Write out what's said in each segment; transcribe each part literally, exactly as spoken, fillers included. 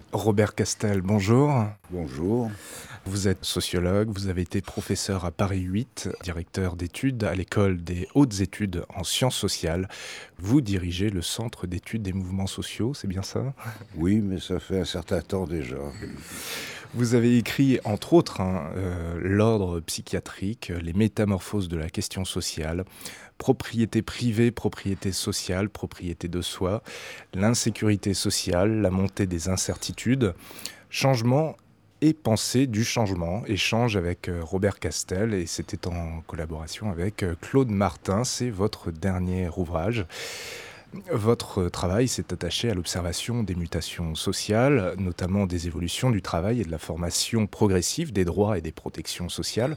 Robert Castel, bonjour. Bonjour. Vous êtes sociologue, vous avez été professeur à Paris huit, directeur d'études à l'École des hautes études en sciences sociales. Vous dirigez le Centre d'études des mouvements sociaux, c'est bien ça? Oui, mais ça fait un certain temps déjà. Vous avez écrit, entre autres, hein, euh, L'ordre psychiatrique, les métamorphoses de la question sociale, propriété privée, propriété sociale, propriété de soi, l'insécurité sociale, la montée des incertitudes, changement et pensée du changement. Échange avec euh, Robert Castel, et c'était en collaboration avec euh, Claude Martin. C'est votre dernier ouvrage. Votre travail s'est attaché à l'observation des mutations sociales, notamment des évolutions du travail et de la formation progressive des droits et des protections sociales.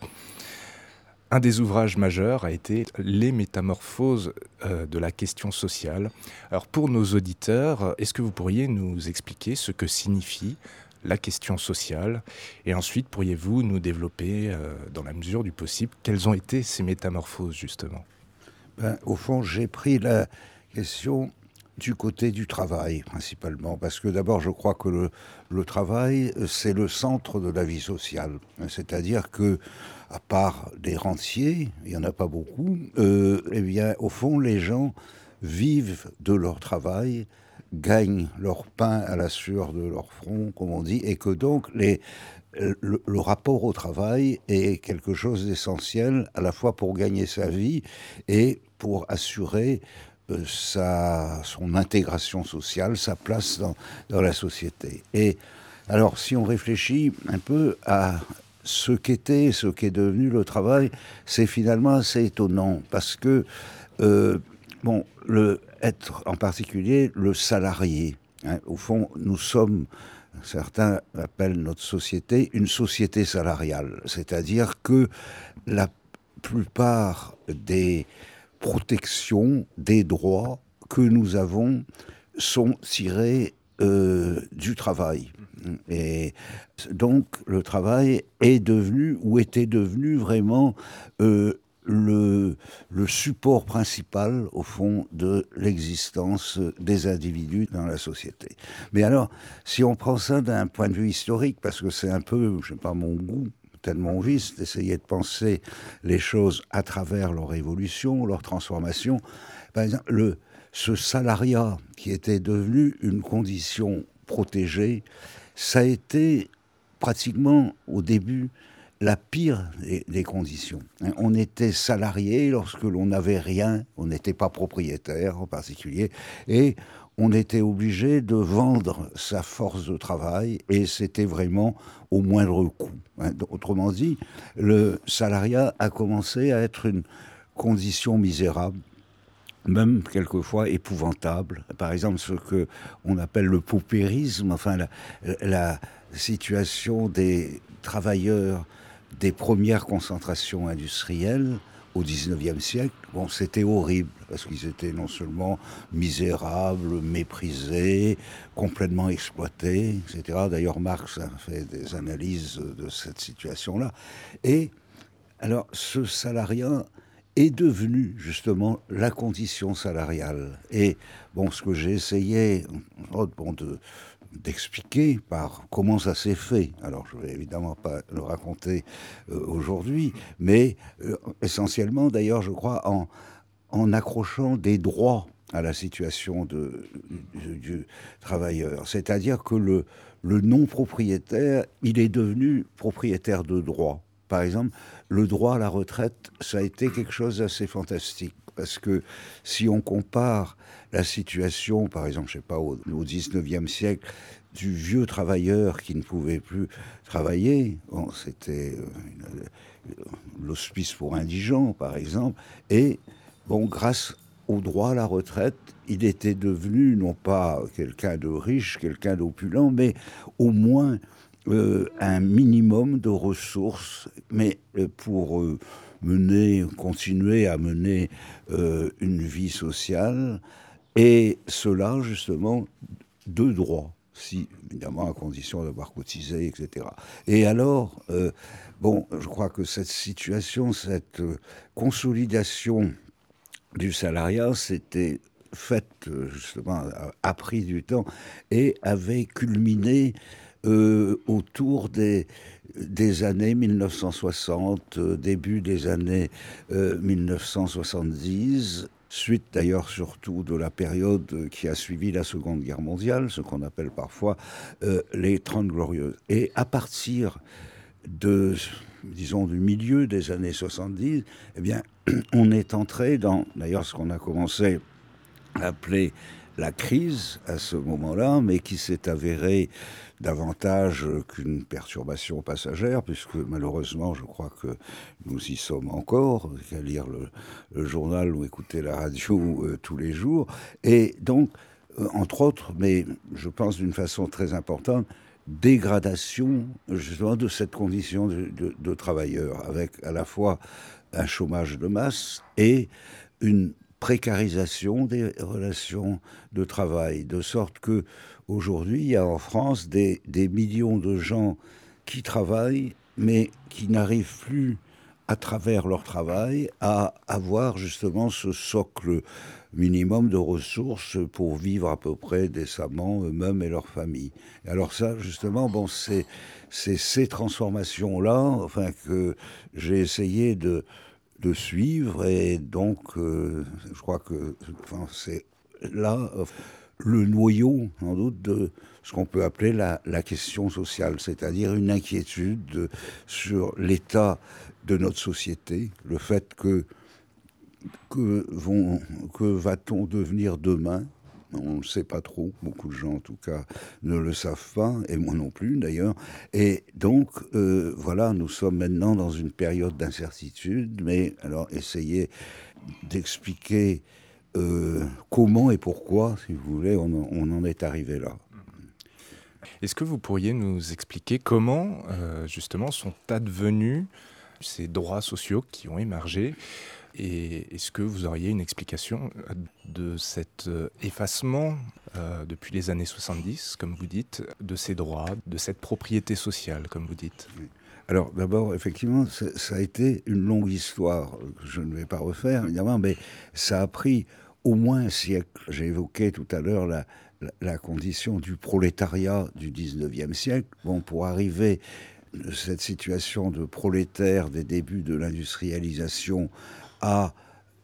Un des ouvrages majeurs a été Les métamorphoses euh, de la question sociale. Alors pour nos auditeurs, est-ce que vous pourriez nous expliquer ce que signifie la question sociale? Et ensuite, pourriez-vous nous développer, euh, dans la mesure du possible, quelles ont été ces métamorphoses justement? Ben, au fond, j'ai pris la question du côté du travail, principalement, parce que d'abord, je crois que le, le travail, c'est le centre de la vie sociale. C'est-à-dire que, à part des rentiers, il n'y en a pas beaucoup, euh, eh bien, au fond, les gens vivent de leur travail, gagnent leur pain à la sueur de leur front, comme on dit, et que donc les, le, le rapport au travail est quelque chose d'essentiel, à la fois pour gagner sa vie et pour assurer euh, sa, son intégration sociale, sa place dans, dans la société. Et alors, si on réfléchit un peu à ce qu'était, ce qu'est devenu le travail, c'est finalement assez étonnant, parce que, euh, bon, le, être en particulier le salarié, hein, au fond, nous sommes, certains appellent notre société une société salariale, c'est-à-dire que la plupart des protections, des droits que nous avons sont tirés euh, du travail. Et donc le travail est devenu, ou était devenu vraiment euh, le, le support principal, au fond, de l'existence des individus dans la société. Mais alors, si on prend ça d'un point de vue historique, parce que c'est un peu, je sais pas, mon goût, tellement vice, d'essayer de penser les choses à travers leur évolution, leur transformation. Par exemple, le, ce salariat qui était devenu une condition protégée, ça a été pratiquement au début la pire des, des conditions. On était salarié lorsque l'on n'avait rien, on n'était pas propriétaire en particulier, et on était obligé de vendre sa force de travail, et c'était vraiment au moindre coût. Autrement dit, le salariat a commencé à être une condition misérable, même quelquefois épouvantable. Par exemple, ce que on appelle le paupérisme, enfin la, la situation des travailleurs des premières concentrations industrielles au dix-neuvième siècle. Bon, c'était horrible, parce qu'ils étaient non seulement misérables, méprisés, complètement exploités, et cetera. D'ailleurs, Marx a fait des analyses de cette situation-là. Et alors, ce salariat est devenu justement la condition salariale. Et bon, ce que j'ai essayé bon, de, d'expliquer par comment ça s'est fait, alors je ne vais évidemment pas le raconter euh, aujourd'hui, mais euh, essentiellement d'ailleurs, je crois, en, en accrochant des droits à la situation de, du, du travailleur. C'est-à-dire que le, le non-propriétaire, il est devenu propriétaire de droits. Par exemple, le droit à la retraite, ça a été quelque chose d'assez fantastique. Parce que si on compare la situation, par exemple, je sais pas, au, au dix-neuvième siècle, du vieux travailleur qui ne pouvait plus travailler, bon, c'était euh, l'hospice pour indigents, par exemple, et bon, grâce au droit à la retraite, il était devenu non pas quelqu'un de riche, quelqu'un d'opulent, mais au moins euh, un minimum de ressources, mais euh, pour euh, mener, continuer à mener euh, une vie sociale, et cela justement de droit, si évidemment à condition d'avoir cotisé, et cetera. Et alors, euh, bon, je crois que cette situation, cette euh, consolidation du salariat, c'était faite, justement, a, a pris du temps et avait culminé euh, autour des, des années mille neuf cent soixante, euh, début des années euh, mille neuf cent soixante-dix, suite d'ailleurs surtout de la période qui a suivi la Seconde Guerre mondiale, ce qu'on appelle parfois euh, les Trente Glorieuses. Et à partir de, disons, du milieu des années soixante-dix, eh bien, on est entré dans, d'ailleurs, ce qu'on a commencé à appeler la crise à ce moment-là, mais qui s'est avérée davantage qu'une perturbation passagère, puisque malheureusement, je crois que nous y sommes encore, qu'à lire le, le journal ou écouter la radio euh, tous les jours. Et donc, euh, entre autres, mais je pense d'une façon très importante, dégradation justement de cette condition de, de, de travailleur, avec à la fois un chômage de masse et une précarisation des relations de travail, de sorte que aujourd'hui il y a en France des, des millions de gens qui travaillent, mais qui n'arrivent plus à travers leur travail à avoir justement ce socle minimum de ressources pour vivre à peu près décemment eux-mêmes et leur famille. Et alors ça, justement, bon, c'est, c'est ces transformations-là, enfin, que j'ai essayé de, de suivre, et donc, euh, je crois que, enfin, c'est là euh, le noyau, sans doute, de ce qu'on peut appeler la, la question sociale, c'est-à-dire une inquiétude de, sur l'état de notre société, le fait que Que, vont, que va-t-on devenir demain? On ne sait pas trop, beaucoup de gens en tout cas ne le savent pas, et moi non plus d'ailleurs. Et donc, euh, voilà, nous sommes maintenant dans une période d'incertitude, mais alors essayez d'expliquer euh, comment et pourquoi, si vous voulez, on, on en est arrivé là. Est-ce que vous pourriez nous expliquer comment, euh, justement, sont advenus ces droits sociaux qui ont émergé? Et est-ce que vous auriez une explication de cet effacement euh, depuis les années soixante-dix, comme vous dites, de ces droits, de cette propriété sociale, comme vous dites? Alors d'abord, effectivement, ça a été une longue histoire que je ne vais pas refaire, évidemment, mais ça a pris au moins un siècle. J'ai évoqué tout à l'heure la, la, la condition du prolétariat du dix-neuvième siècle. Bon, pour arriver à cette situation de prolétaire des débuts de l'industrialisation à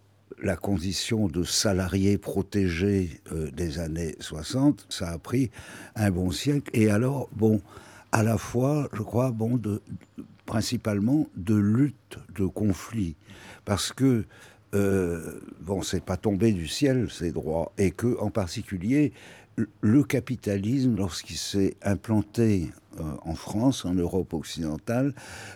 la condition de salarié protégé euh, des années soixante, ça a pris un bon siècle. Et alors, bon, à la fois, je crois, bon, de, principalement de lutte, de conflit, parce que euh, bon, c'est pas tombé du ciel ces droits, et que, en particulier, le capitalisme, lorsqu'il s'est implanté euh, en France, en Europe occidentale,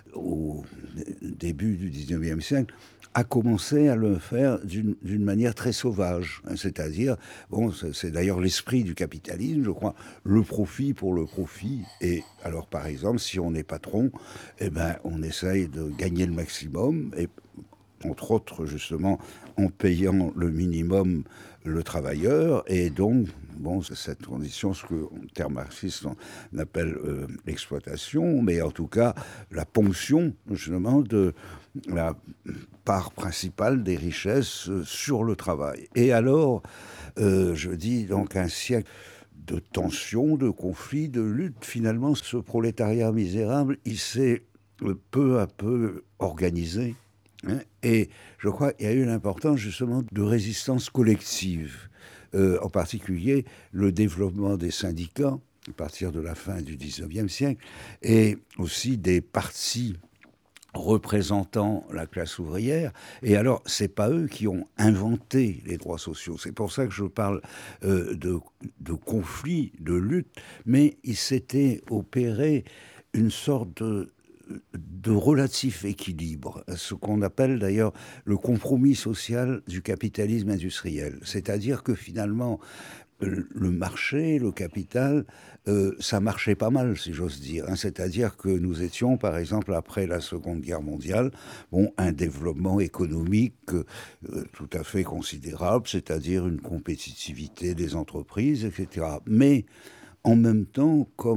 au début du dix-neuvième siècle, a commencé à le faire d'une, d'une manière très sauvage. Hein, c'est-à-dire, bon, c'est, c'est d'ailleurs l'esprit du capitalisme, je crois, le profit pour le profit. Et alors, par exemple, si on est patron, eh ben, on essaye de gagner le maximum, et entre autres, justement, en payant le minimum le travailleur, et donc, bon, c'est cette condition, ce que, en termes marxistes, on appelle euh, l'exploitation, mais en tout cas, la ponction, justement, de la part principale des richesses sur le travail. Et alors, euh, je dis donc un siècle de tensions, de conflits, de luttes. Finalement, ce prolétariat misérable, il s'est peu à peu organisé. Hein, et je crois qu'il y a eu l'importance justement de résistance collective, euh, en particulier le développement des syndicats à partir de la fin du dix-neuvième siècle, et aussi des partis représentant la classe ouvrière. Et alors, c'est pas eux qui ont inventé les droits sociaux. C'est pour ça que je parle euh, de, de conflit, de lutte, mais il s'était opéré une sorte de de relatif équilibre, ce qu'on appelle d'ailleurs le compromis social du capitalisme industriel. C'est-à-dire que finalement, le marché, le capital, euh, ça marchait pas mal, si j'ose dire. Hein. C'est-à-dire que nous étions, par exemple, après la Seconde Guerre mondiale, bon, un développement économique euh, tout à fait considérable, c'est-à-dire une compétitivité des entreprises, et cetera. Mais en même temps, comme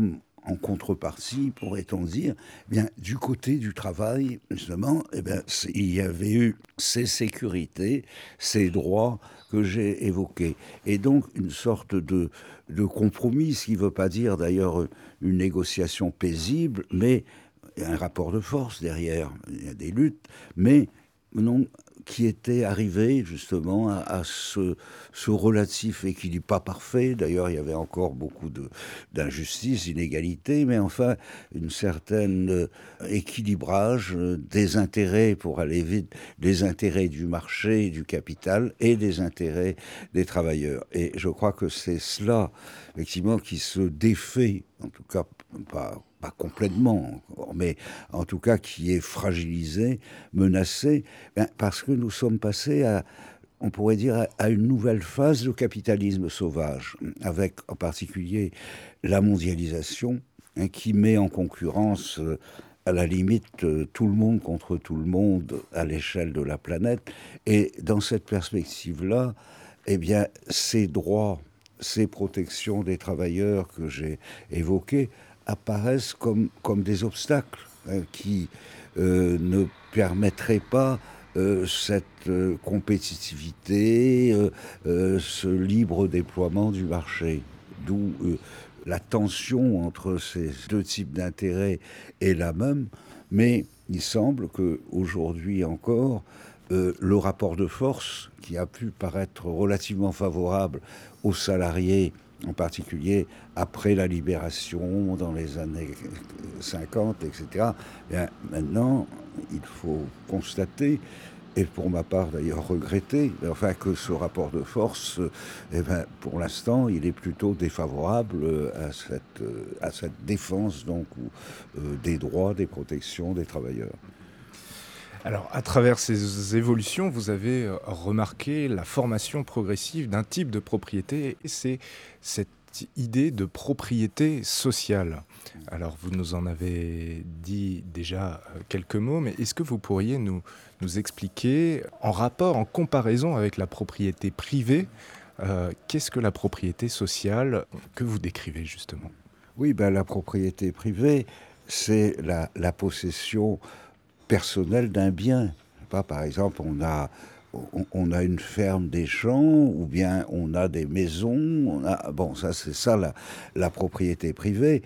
en contrepartie, pourrait-on dire, eh bien, du côté du travail, justement, eh bien, il y avait eu ces sécurités, ces droits que j'ai évoqués. Et donc, une sorte de, de compromis, ce qui ne veut pas dire d'ailleurs une négociation paisible, mais un rapport de force derrière. Il y a des luttes, mais non, qui était arrivé justement à, à ce, ce relatif équilibre, pas parfait, d'ailleurs il y avait encore beaucoup de, d'injustices, d'inégalités, mais enfin une certaine euh, équilibrage euh, des intérêts, pour aller vite, des intérêts du marché, du capital, et des intérêts des travailleurs. Et je crois que c'est cela, effectivement, qui se défait, en tout cas pas... pas complètement, mais en tout cas qui est fragilisé, menacé, ben parce que nous sommes passés à, on pourrait dire, à une nouvelle phase de capitalisme sauvage, avec en particulier la mondialisation, hein, qui met en concurrence, euh, à la limite, euh, tout le monde contre tout le monde à l'échelle de la planète. Et dans cette perspective-là, eh bien, ces droits, ces protections des travailleurs que j'ai évoquées, apparaissent comme, comme des obstacles hein, qui euh, ne permettraient pas euh, cette euh, compétitivité, euh, euh, ce libre déploiement du marché. D'où euh, la tension entre ces deux types d'intérêts est la même, mais il semble qu'aujourd'hui encore, euh, le rapport de force, qui a pu paraître relativement favorable aux salariés, en particulier après la libération, dans les années cinquante, et cetera. Bien, maintenant, il faut constater, et pour ma part d'ailleurs regretter, enfin, que ce rapport de force, eh ben, pour l'instant, il est plutôt défavorable à cette, à cette défense donc, euh, des droits, des protections des travailleurs. Alors, à travers ces évolutions, vous avez remarqué la formation progressive d'un type de propriété, et c'est cette idée de propriété sociale. Alors, vous nous en avez dit déjà quelques mots, mais est-ce que vous pourriez nous, nous expliquer, en rapport, en comparaison avec la propriété privée, euh, qu'est-ce que la propriété sociale que vous décrivez justement ? Oui, ben, la propriété privée, c'est la, la possession personnel d'un bien. Pas, par exemple, on a, on, on a une ferme, des champs, ou bien on a des maisons. On a, bon, ça, c'est ça la, la propriété privée.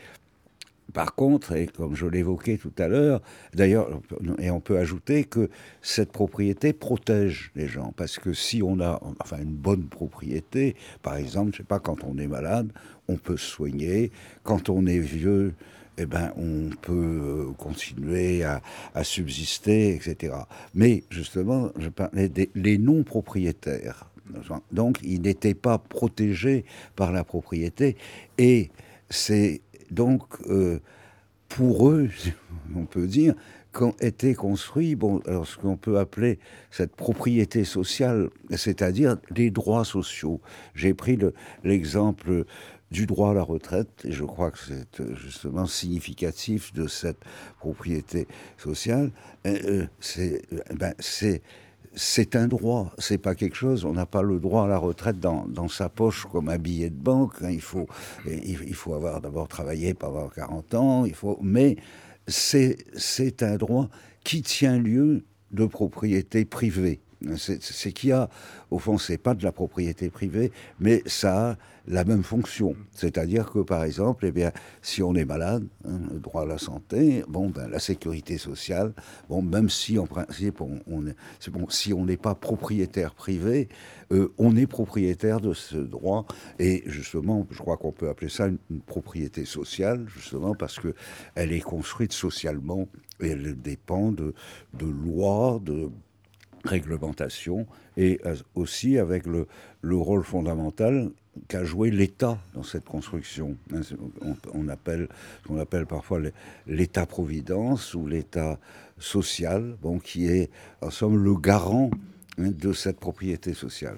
Par contre, et comme je l'évoquais tout à l'heure, d'ailleurs, et on peut ajouter que cette propriété protège les gens, parce que si on a, enfin, une bonne propriété, par exemple, je sais pas, quand on est malade, on peut se soigner. Quand on est vieux, eh ben, on peut continuer à, à subsister, et cetera. Mais justement, je parlais des les non-propriétaires. Donc, ils n'étaient pas protégés par la propriété, et c'est donc, euh, pour eux, on peut dire, qu'ont été construits, bon, alors ce qu'on peut appeler cette propriété sociale, c'est-à-dire des droits sociaux. J'ai pris le, l'exemple du droit à la retraite, et je crois que c'est justement significatif de cette propriété sociale. Euh, c'est, ben, c'est c'est un droit, c'est pas quelque chose. On n'a pas le droit à la retraite dans, dans sa poche comme un billet de banque. Hein. Il faut, il, il faut avoir d'abord travaillé, pas avoir quarante ans. Il faut, mais c'est, c'est un droit qui tient lieu de propriété privée. C'est, c'est qu'il y a, au fond, c'est pas de la propriété privée, mais ça a la même fonction. C'est-à-dire que, par exemple, eh bien, si on est malade, hein, le droit à la santé, bon, ben, la sécurité sociale, bon, même si en principe, on, on est, c'est bon, si on n'est pas propriétaire privé, euh, on est propriétaire de ce droit. Et justement, je crois qu'on peut appeler ça une, une propriété sociale, justement, parce que elle est construite socialement et elle dépend de, de lois, de réglementation, et aussi avec le, le rôle fondamental qu'a joué l'État dans cette construction. On, on appelle, on appelle parfois l'État-providence ou l'État social, bon, qui est en somme le garant hein, de cette propriété sociale.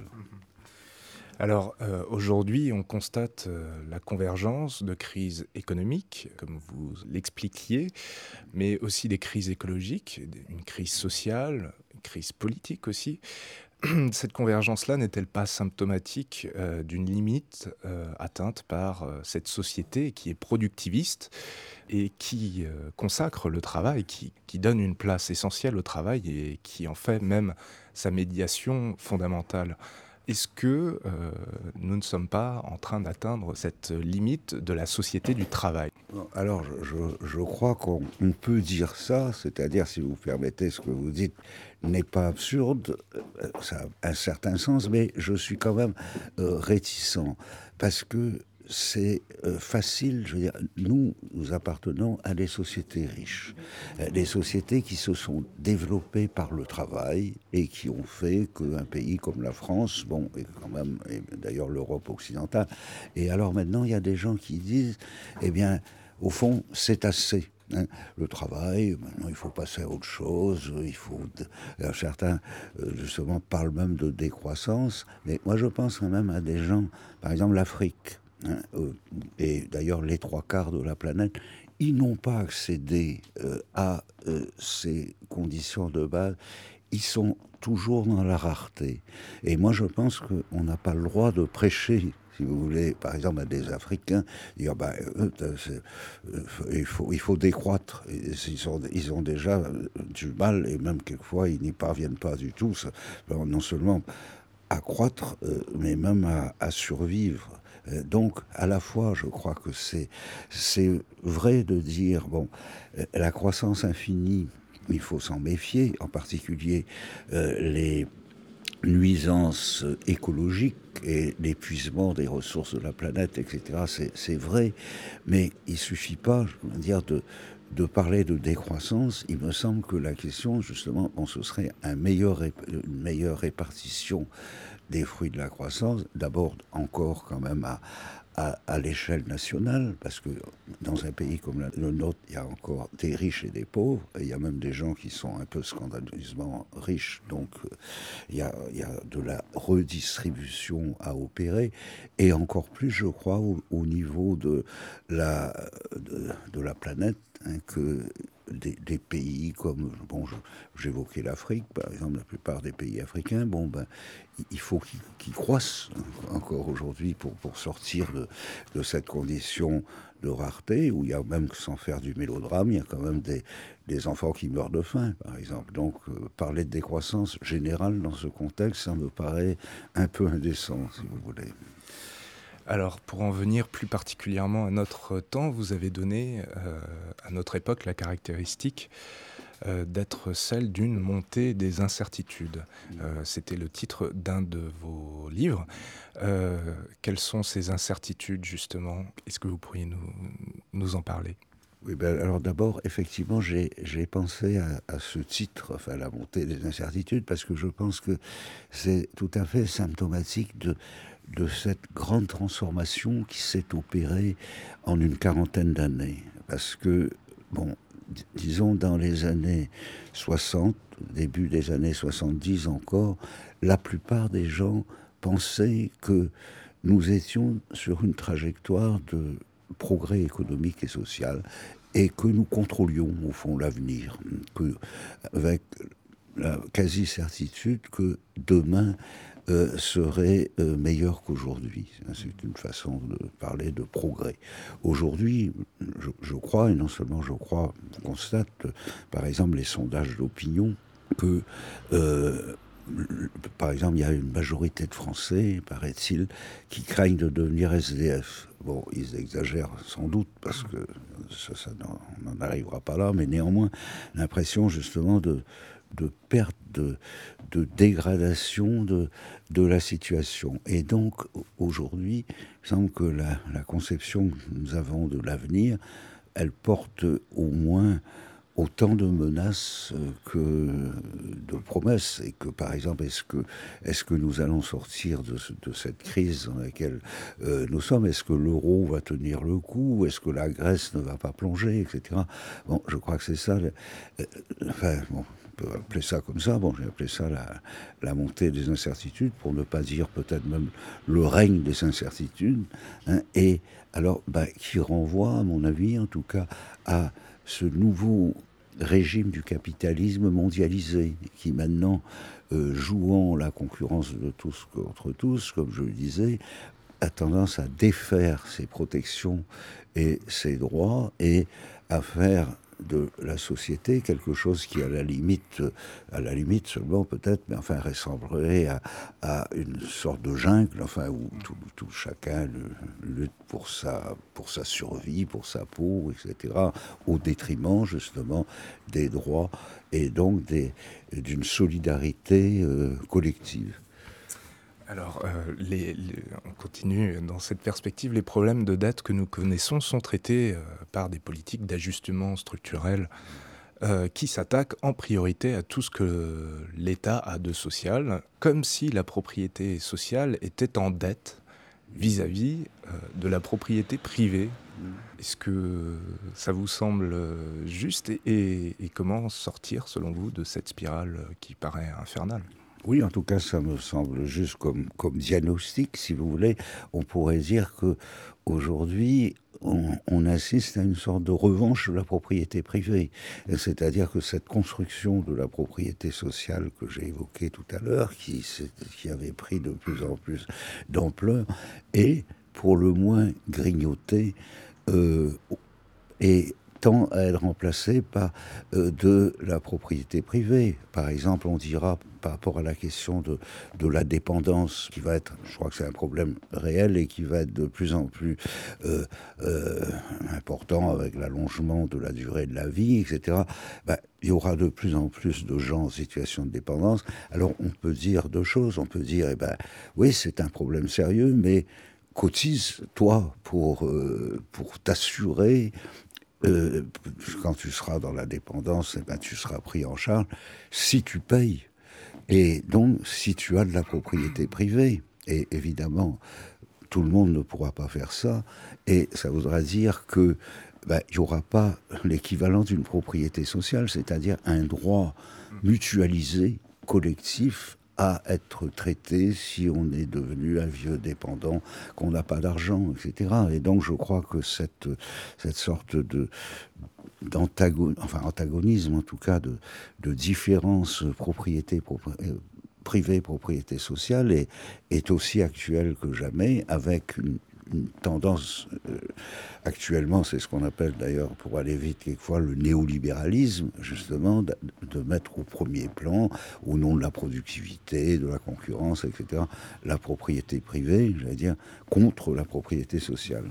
Alors euh, aujourd'hui, on constate euh, la convergence de crises économiques, comme vous l'expliquiez, mais aussi des crises écologiques, une crise sociale, une crise politique aussi. cette convergence-là n'est-elle pas symptomatique euh, d'une limite euh, atteinte par euh, cette société qui est productiviste et qui euh, consacre le travail, qui, qui donne une place essentielle au travail et qui en fait même sa médiation fondamentale? Est-ce que euh, nous ne sommes pas en train d'atteindre cette limite de la société du travail? Alors, je, je- je crois qu'on on peut dire ça, c'est-à-dire, si vous permettez, ce que vous dites n'est pas absurde, euh, ça a un certain sens, mais je suis quand même euh, réticent, parce que c'est euh, facile, je veux dire, nous, nous appartenons à des sociétés riches, euh, des sociétés qui se sont développées par le travail et qui ont fait qu'un pays comme la France, bon, et quand même, et d'ailleurs l'Europe occidentale, et alors maintenant, il y a des gens qui disent, eh bien, au fond, c'est assez. Hein. Le travail, maintenant, il faut passer à autre chose. Il faut. Alors, certains, euh, justement, parlent même de décroissance. Mais moi, je pense quand même à des gens, par exemple, l'Afrique, hein, euh, et d'ailleurs les trois quarts de la planète, ils n'ont pas accédé euh, à euh, ces conditions de base. Ils sont toujours dans la rareté. Et moi, je pense qu'on n'a pas le droit de prêcher, si vous voulez, par exemple, à des Africains, dire, ben, euh, c'est- euh, il, faut, il faut décroître. Et Ils ont, ils ont déjà euh, du mal, et même quelquefois, ils n'y parviennent pas du tout. Ça- alors, non seulement à croître, euh, mais même à, à survivre. Euh, Donc, à la fois, je crois que c'est c'est vrai de dire, bon, euh, la croissance infinie, il faut s'en méfier, en particulier euh, les nuisances écologiques et l'épuisement des ressources de la planète, et cetera. C'est c'est vrai, mais il suffit pas, je veux dire, de, de parler de décroissance. Il me semble que la question, justement, bon, ce serait un meilleur, ré- une meilleure répartition des fruits de la croissance, d'abord encore quand même à, à, à l'échelle nationale, parce que dans un pays comme le nôtre, il y a encore des riches et des pauvres, et il y a même des gens qui sont un peu scandaleusement riches, donc euh, il y a, il y a de la redistribution à opérer, et encore plus, je crois, au, au niveau de la, de, de la planète, hein, que des, des pays comme, bon, je- j'évoquais l'Afrique, par exemple, la plupart des pays africains, bon, ben, il- il faut qu'ils qu'ils croissent encore aujourd'hui pour, pour sortir de, de cette condition de rareté, où il y a même, sans faire du mélodrame, il y a quand même des, des enfants qui meurent de faim, par exemple. Donc, euh, parler de décroissance générale dans ce contexte, ça me paraît un peu indécent, si vous voulez. Alors, pour en venir plus particulièrement à notre temps, vous avez donné euh, à notre époque la caractéristique euh, d'être celle d'une montée des incertitudes. Euh, C'était le titre d'un de vos livres. Euh, quelles sont ces incertitudes, justement? Est-ce que vous pourriez nous, nous en parler? Oui, ben, alors d'abord, effectivement, j'ai j'ai pensé à, à ce titre, enfin, la montée des incertitudes, parce que je pense que c'est tout à fait symptomatique de, de cette grande transformation qui s'est opérée en une quarantaine d'années. Parce que, bon, d- disons, dans les années soixante, début des années soixante-dix encore, la plupart des gens pensaient que nous étions sur une trajectoire de progrès économique et social et que nous contrôlions au fond l'avenir, que avec la quasi-certitude que demain euh, serait euh, meilleur qu'aujourd'hui. C'est une façon de parler de progrès. Aujourd'hui, je, je crois, et non seulement je crois, je constate, euh, par exemple, les sondages d'opinion, que euh, par exemple, il y a une majorité de Français, paraît-il, qui craignent de devenir S D F. Bon, ils exagèrent sans doute, parce que ça, ça n'en on n'en arrivera pas là, mais néanmoins, l'impression justement de, de perte, de, de dégradation de, de la situation. Et donc, aujourd'hui, il semble que la, la conception que nous avons de l'avenir, elle porte au moins autant de menaces euh, que de promesses, et que par exemple, est-ce que, est-ce que nous allons sortir de, ce- de cette crise dans laquelle euh, nous sommes? Est-ce que l'euro va tenir le coup? Est-ce que la Grèce ne va pas plonger, et cetera. Bon, je crois que c'est ça. le- euh, enfin, bon, on peut appeler ça comme ça. Bon, j'ai appelé ça la, la montée des incertitudes, pour ne pas dire peut-être même le règne des incertitudes. Hein, et alors, bah, qui renvoie, à mon avis, en tout cas, à ce nouveau régime du capitalisme mondialisé, qui maintenant, euh, jouant la concurrence de tous contre tous, comme je le disais, a tendance à défaire ses protections et ses droits et à faire de la société quelque chose qui, à la limite, à la limite seulement peut-être, mais enfin ressemblerait à, à une sorte de jungle, enfin où tout, tout chacun lutte pour sa, pour sa survie, pour sa peau, et cetera, au détriment justement des droits et donc des, d'une solidarité euh, collective. Alors, euh, les, les, on continue dans cette perspective. Les problèmes de dette que nous connaissons sont traités euh, par des politiques d'ajustement structurel euh, qui s'attaquent en priorité à tout ce que l'État a de social, comme si la propriété sociale était en dette vis-à-vis euh, de la propriété privée. Est-ce que ça vous semble juste et, et, et comment sortir, selon vous, de cette spirale qui paraît infernale ? Oui, en tout cas, ça me semble juste comme, comme diagnostic, si vous voulez. On pourrait dire que aujourd'hui, on, on assiste à une sorte de revanche de la propriété privée. C'est-à-dire que cette construction de la propriété sociale que j'ai évoquée tout à l'heure, qui, qui avait pris de plus en plus d'ampleur, est pour le moins grignotée euh, et tend à être remplacé par euh, de la propriété privée. Par exemple, on dira par rapport à la question de, de la dépendance, qui va être, je crois que c'est un problème réel et qui va être de plus en plus euh, euh, important avec l'allongement de la durée de la vie, et cetera. Ben, il y aura de plus en plus de gens en situation de dépendance. Alors, on peut dire deux choses. On peut dire, eh ben, oui, c'est un problème sérieux, mais cotise, toi, pour, euh, pour t'assurer. Euh, quand tu seras dans la dépendance, eh ben, tu seras pris en charge si tu payes. Et donc, si tu as de la propriété privée, et évidemment, tout le monde ne pourra pas faire ça, et ça voudra dire que ben, il n'y aura pas l'équivalent d'une propriété sociale, c'est-à-dire un droit mutualisé, collectif, à être traité si on est devenu un vieux dépendant, qu'on n'a pas d'argent, et cetera. Et donc je crois que cette, cette sorte de d'antagonisme, enfin antagonisme en tout cas, de, de différence propriété propri, privée, propriété sociale est, est aussi actuelle que jamais, avec une, une tendance euh, actuellement, c'est ce qu'on appelle d'ailleurs, pour aller vite quelquefois, le néolibéralisme, justement, de, de mettre au premier plan, au nom de la productivité, de la concurrence, et cetera, la propriété privée, j'allais dire, contre la propriété sociale.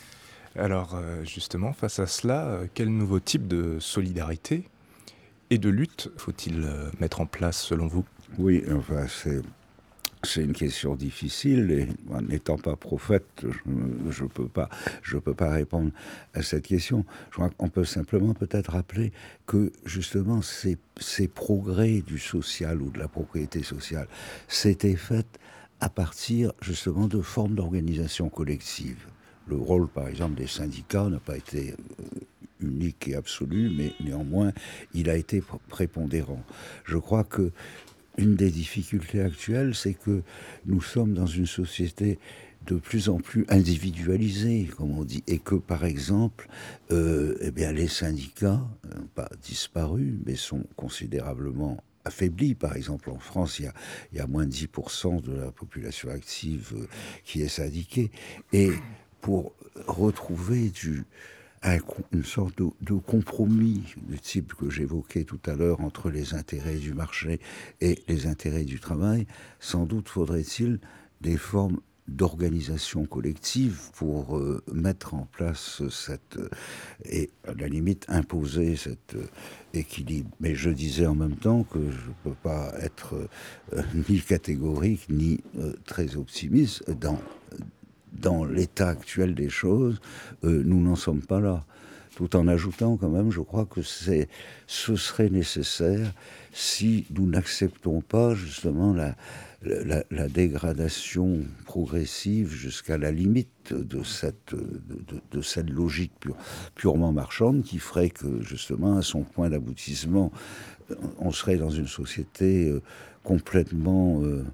Alors justement, face à cela, quel nouveau type de solidarité et de lutte faut-il mettre en place selon vous ? Oui, enfin, c'est... C'est une question difficile et moi, n'étant pas prophète, je ne peux pas, je peux pas répondre à cette question. Je crois qu'on peut simplement peut-être rappeler que justement ces, ces progrès du social ou de la propriété sociale s'étaient faits à partir justement de formes d'organisation collective. Le rôle, par exemple, des syndicats n'a pas été unique et absolu, mais néanmoins, il a été prépondérant. Je crois que une des difficultés actuelles, c'est que nous sommes dans une société de plus en plus individualisée, comme on dit, et que, par exemple, euh, eh bien, les syndicats n'ont pas disparu, mais sont considérablement affaiblis. Par exemple, en France, il y a, il y a moins de dix pour cent de la population active euh, qui est syndiquée. Et pour retrouver du... Un, une sorte de, de compromis du type que j'évoquais tout à l'heure entre les intérêts du marché et les intérêts du travail, sans doute faudrait-il des formes d'organisation collective pour euh, mettre en place cette euh, et à la limite imposer cet euh, équilibre. Mais je disais en même temps que je ne peux pas être euh, ni catégorique ni euh, très optimiste dans Dans l'état actuel des choses, euh, nous n'en sommes pas là. Tout en ajoutant quand même, je crois que c'est, ce serait nécessaire si nous n'acceptons pas justement la, la, la dégradation progressive jusqu'à la limite de cette, de, de, de cette logique pure, purement marchande qui ferait que justement à son point d'aboutissement, on serait dans une société euh, complètement... Euh,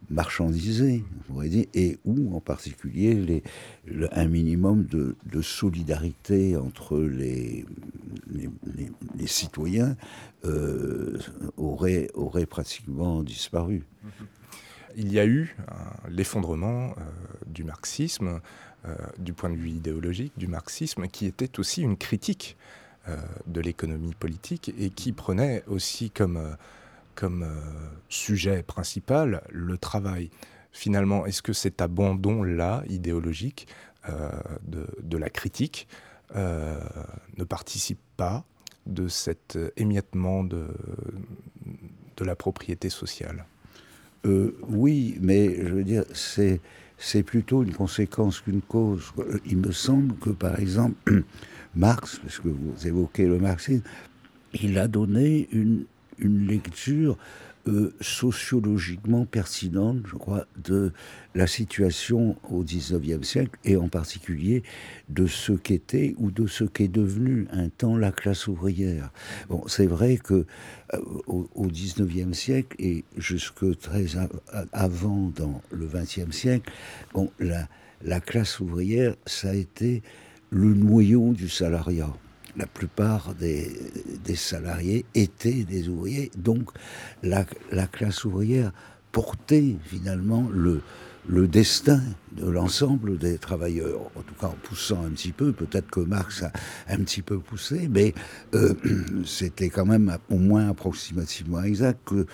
marchandisé, on pourrait dire, et où en particulier les, le, un minimum de, de solidarité entre les, les, les, les citoyens euh, aurait, aurait pratiquement disparu. Il y a eu euh, l'effondrement euh, du marxisme, euh, du point de vue idéologique, du marxisme, qui était aussi une critique euh, de l'économie politique et qui prenait aussi comme, euh, comme euh, sujet principal le travail. Finalement, est-ce que cet abandon-là, idéologique, euh, de, de la critique, euh, ne participe pas de cet émiettement de, de la propriété sociale ? Euh, oui, mais je veux dire, c'est, c'est plutôt une conséquence qu'une cause. Il me semble que, par exemple, Marx, parce que vous évoquez le marxisme, il a donné une, une lecture euh, sociologiquement pertinente, je crois, de la situation au dix-neuvième siècle, et en particulier de ce qu'était ou de ce qu'est devenu un temps la classe ouvrière. Bon, c'est vrai que euh, au, au dix-neuvième siècle, et jusque très a- avant dans le vingtième siècle, bon, la, la classe ouvrière, ça a été le noyau du salariat. La plupart des, des salariés étaient des ouvriers, donc la, la classe ouvrière portait finalement le, le destin de l'ensemble des travailleurs, en tout cas en poussant un petit peu, peut-être que Marx a un petit peu poussé, mais euh, c'était quand même au moins approximativement exact que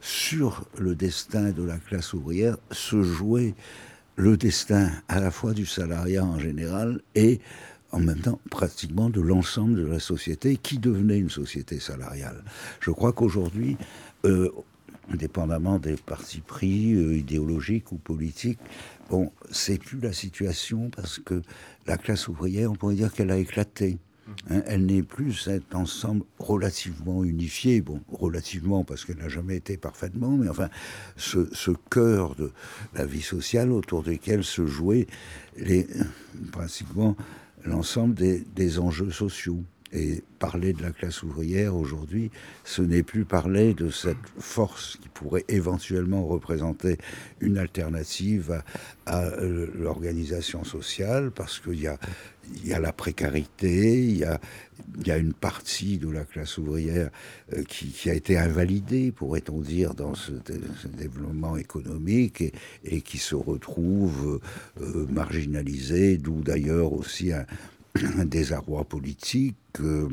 sur le destin de la classe ouvrière se jouait le destin à la fois du salariat en général et en même temps pratiquement de l'ensemble de la société qui devenait une société salariale. Je crois qu'aujourd'hui, euh, indépendamment des partis pris euh, idéologiques ou politiques, bon, c'est plus la situation parce que la classe ouvrière, on pourrait dire qu'elle a éclaté. Hein, elle n'est plus cet ensemble relativement unifié, bon, relativement parce qu'elle n'a jamais été parfaitement, mais enfin, ce, ce cœur de la vie sociale autour duquel se jouaient les, pratiquement l'ensemble des, des enjeux sociaux. Et parler de la classe ouvrière aujourd'hui, ce n'est plus parler de cette force qui pourrait éventuellement représenter une alternative à, à euh, l'organisation sociale, parce qu'il y a, il y a la précarité, il y a, il y a une partie de la classe ouvrière euh, qui, qui a été invalidée, pourrait-on dire, dans ce, ce développement économique et, et qui se retrouve euh, marginalisée, d'où d'ailleurs aussi un un désarroi politique. Euh...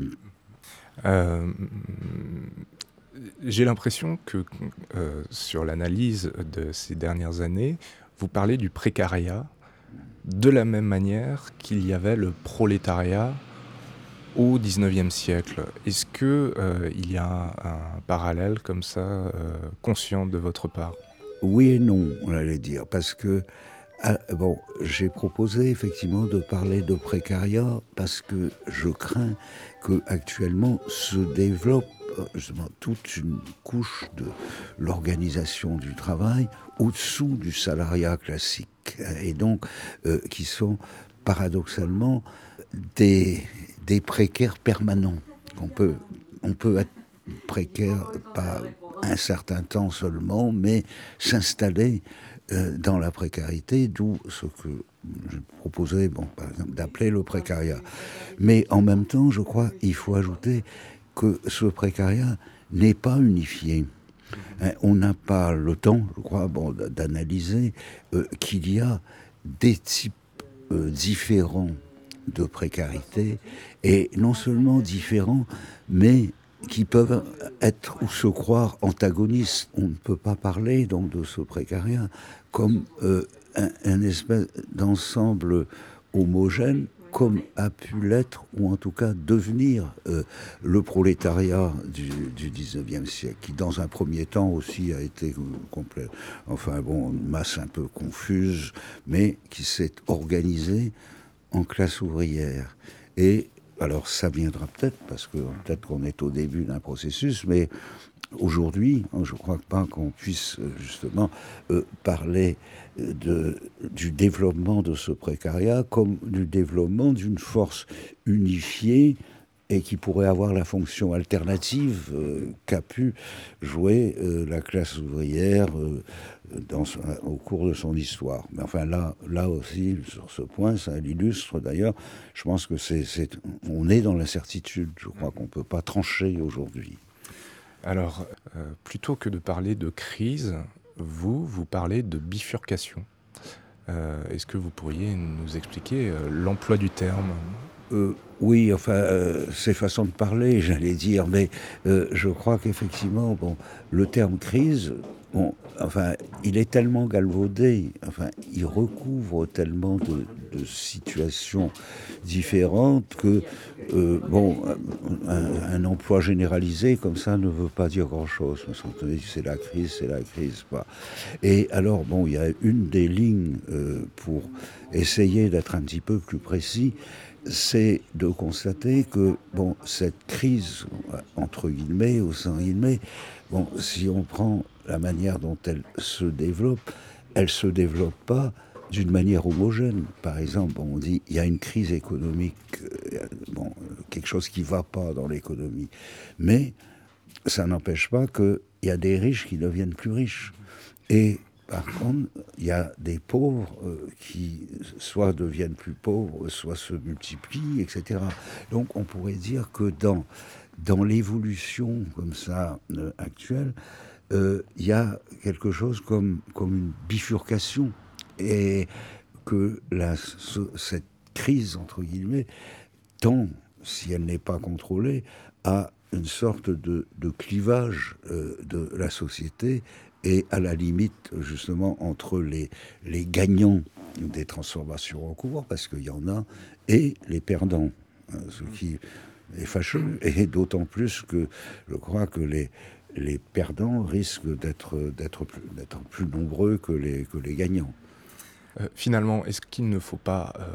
Euh, j'ai l'impression que euh, sur l'analyse de ces dernières années, vous parlez du précariat de la même manière qu'il y avait le prolétariat au dix-neuvième siècle. Est-ce qu'il euh, y a un, un parallèle comme ça, euh, conscient de votre part ? Oui et non, on allait dire, parce que Ah, bon, j'ai proposé effectivement de parler de précariat parce que je crains que actuellement se développe justement toute une couche de l'organisation du travail au-dessous du salariat classique et donc euh, qui sont paradoxalement des, des précaires permanents. On peut, on peut être précaire pas un certain temps seulement, mais s'installer dans la précarité, d'où ce que je proposais, bon, par exemple, d'appeler le précariat. Mais en même temps, je crois qu'il faut ajouter que ce précariat n'est pas unifié. Hein, on n'a pas le temps, je crois, bon, d'analyser euh, qu'il y a des types euh, différents de précarité, et non seulement différents, mais qui peuvent être ou se croire antagonistes. On ne peut pas parler donc de ce précariat comme euh, un, un espèce d'ensemble homogène, comme a pu l'être, ou en tout cas devenir euh, le prolétariat du, du dix-neuvième siècle, qui dans un premier temps aussi a été complet, enfin bon, une masse un peu confuse, mais qui s'est organisée en classe ouvrière. Et alors ça viendra peut-être, parce que peut-être qu'on est au début d'un processus, mais aujourd'hui, je ne crois pas qu'on puisse justement euh, parler de, du développement de ce précariat comme du développement d'une force unifiée et qui pourrait avoir la fonction alternative euh, qu'a pu jouer euh, la classe ouvrière euh, dans, au cours de son histoire. Mais enfin là, là aussi, sur ce point, ça l'illustre d'ailleurs. Je pense que c'est, c'est, on est dans l'incertitude. Je crois qu'on ne peut pas trancher aujourd'hui. Alors, euh, plutôt que de parler de crise, vous, vous parlez de bifurcation. Euh, est-ce que vous pourriez nous expliquer euh, l'emploi du terme ? Euh, oui, enfin, euh, c'est façon de parler, j'allais dire, mais euh, je crois qu'effectivement, bon, le terme crise, bon, enfin, il est tellement galvaudé, enfin, il recouvre tellement de, de situations différentes que, euh, bon, un, un emploi généralisé comme ça ne veut pas dire grand-chose. C'est la crise, c'est la crise, pas. Et alors, bon, il y a une des lignes euh, pour essayer d'être un petit peu plus précis. C'est de constater que bon, cette crise, entre guillemets, ou sans guillemets, bon, si on prend la manière dont elle se développe, elle ne se développe pas d'une manière homogène. Par exemple, on dit il y a une crise économique, euh, bon, quelque chose qui ne va pas dans l'économie. Mais ça n'empêche pas qu'il y a des riches qui deviennent plus riches. Et par contre, il y a des pauvres euh, qui soit deviennent plus pauvres, soit se multiplient, et cetera. Donc on pourrait dire que dans, dans l'évolution comme ça euh, actuelle, euh, il y a quelque chose comme, comme une bifurcation. Et que la, ce, cette crise, entre guillemets, tend, si elle n'est pas contrôlée, à une sorte de, de clivage euh, de la société et à la limite, justement, entre les, les gagnants des transformations en cours, parce qu'il y en a, et les perdants. Hein, ce qui est fâcheux, et d'autant plus que je crois que les, les perdants risquent d'être, d'être, plus, d'être plus nombreux que les, que les gagnants. Euh, finalement, est-ce qu'il ne faut pas euh,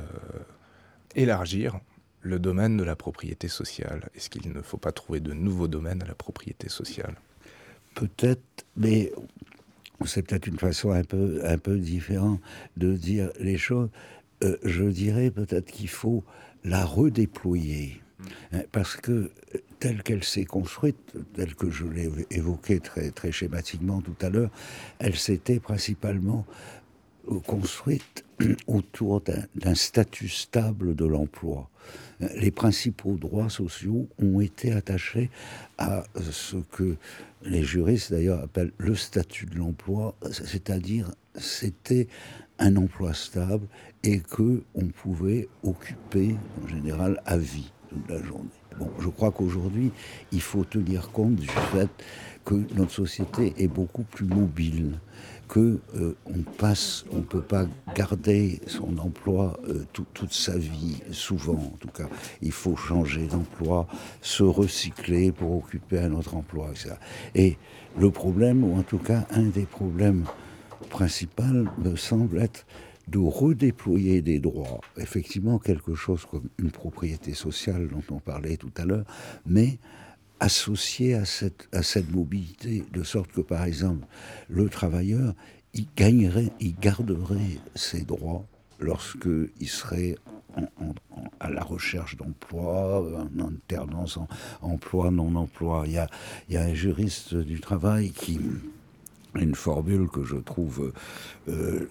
élargir le domaine de la propriété sociale ? Est-ce qu'il ne faut pas trouver de nouveaux domaines à la propriété sociale ? Peut-être, mais c'est peut-être une façon un peu, un peu différente de dire les choses. Euh, je dirais peut-être qu'il faut la redéployer. Hein, parce que telle qu'elle s'est construite, telle que je l'ai évoquée très, très schématiquement tout à l'heure, elle s'était principalement construite autour d'un, d'un statut stable de l'emploi. Les principaux droits sociaux ont été attachés à ce que les juristes d'ailleurs appellent le statut de l'emploi, c'est-à-dire c'était un emploi stable et que on pouvait occuper en général à vie toute la journée. Bon, je crois qu'aujourd'hui, il faut tenir compte du fait que notre société est beaucoup plus mobile, que euh, on passe, on peut pas garder son emploi euh, tout, toute sa vie, souvent en tout cas. Il faut changer d'emploi, se recycler pour occuper un autre emploi, et cetera. Et le problème, ou en tout cas un des problèmes principaux, me semble être de redéployer des droits, effectivement quelque chose comme une propriété sociale dont on parlait tout à l'heure, mais associé à cette, à cette mobilité, de sorte que, par exemple, le travailleur, il gagnerait, il garderait ses droits lorsqu'il serait en, en, en, à la recherche d'emploi, en alternance, en emploi, non-emploi. Il y a, il y a un juriste du travail qui... une formule que je trouve euh,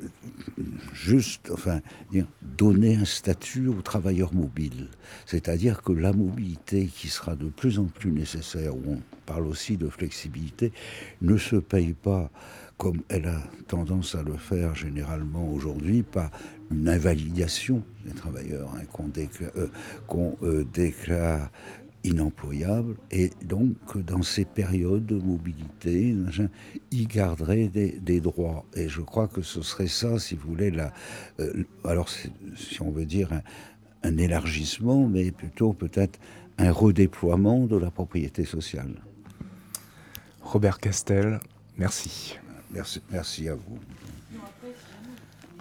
juste, enfin, dire, donner un statut aux travailleurs mobiles. C'est-à-dire que la mobilité qui sera de plus en plus nécessaire, où on parle aussi de flexibilité, ne se paye pas, comme elle a tendance à le faire généralement aujourd'hui, par une invalidation des travailleurs, hein, qu'on déclare, euh, qu'on, euh, déclare inemployable, et donc dans ces périodes de mobilité, il garderait des, des droits. Et je crois que ce serait ça, si vous voulez, la, euh, alors si on veut dire un, un élargissement, mais plutôt peut-être un redéploiement de la propriété sociale. Robert Castel, merci. Merci, merci à vous.